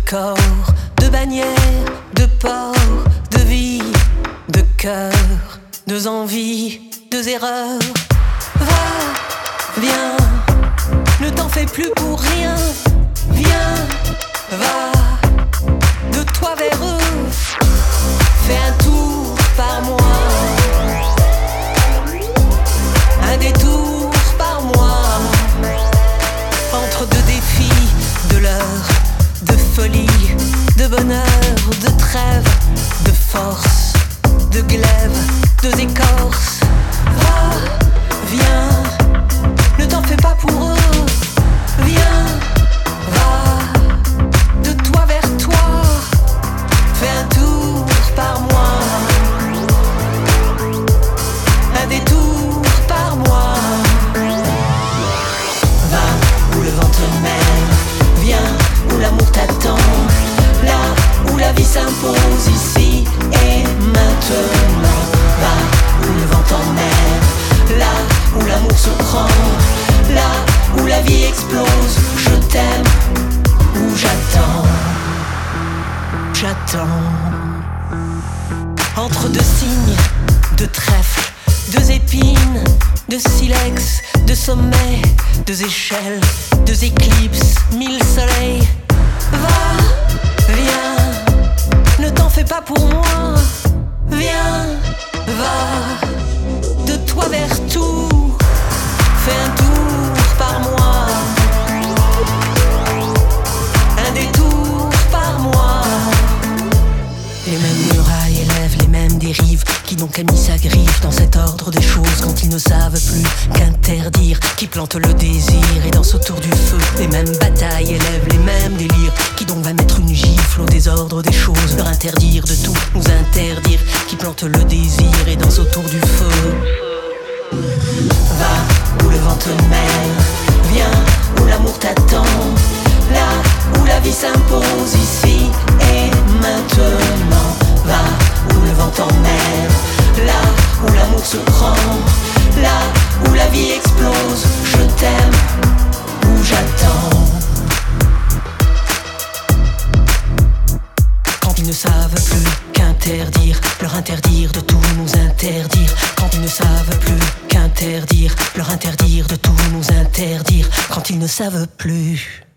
corps, de bannières, de port, de vie, de cœur, deux envies, deux erreurs. Va, viens, ne t'en fais plus pour rien. Viens, va, de toi vers eux. Fais un tour par mois, un détour par mois, entre deux défis, de l'heure, de folie, de bonheur, de trêve, de force, de glaive, deux écorces. Va, viens, ne t'en fais pas pour eux. Viens, va, de toi vers toi. Fais un tour par mois, un détour par mois. Va où le vent te mène, viens où l'amour t'attend, là où la vie s'impose, ici et maintenant. Va où le vent t'emmène, là où l'amour se prend, là où la vie explose. Je t'aime, où j'attends, j'attends. Entre deux signes, deux trèfles, deux épines, deux silex, deux sommets, deux échelles, deux éclipses, mille soleils. Va, viens, ne t'en fais pas pour moi. Viens, va, de toi vers tout. Fais un tour par mois, un détour par mois. Les mêmes murailles élèvent les mêmes dérives. Qui donc a mis sa griffe dans cet ordre des choses quand ils ne savent plus qu'interdire? Qui plante le désir et danse autour du feu? Les mêmes batailles élèvent les mêmes délires. Qui donc va mettre une gifle au désordre des choses? Leur interdire de tout, nous interdire. Qui plante le désir et danse autour du feu? Va où le vent te mène, viens où l'amour t'attend, là où la vie s'impose, ici et maintenant. Va où le vent t'emmène, là où l'amour se prend, là où la vie explose. Je t'aime, où j'attends. Quand ils ne savent plus qu'interdire, leur interdire de tout nous interdire. Quand ils ne savent plus qu'interdire, leur interdire de tout nous interdire. Quand ils ne savent plus